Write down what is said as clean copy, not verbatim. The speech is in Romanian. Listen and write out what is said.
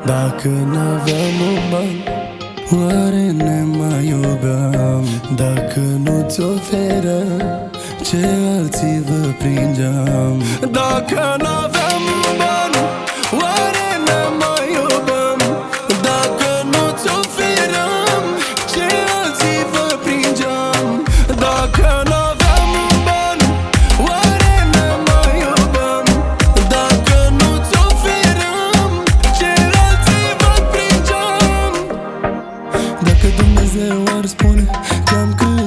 Dacă n-aveam un ban, oare ne mai iubeam? Dacă nu-ți oferă ce alții vă prindeam? Dacă n-aveam un ban, oare ne mai iubeam? Dacă nu-ți oferam ce alții vă prindeam? Dacă n-aveam un ban, oare ne mai iubeam? Dacă nu-ți oferam ce alții vă prindeam? Dacă Dumnezeu ar spune că am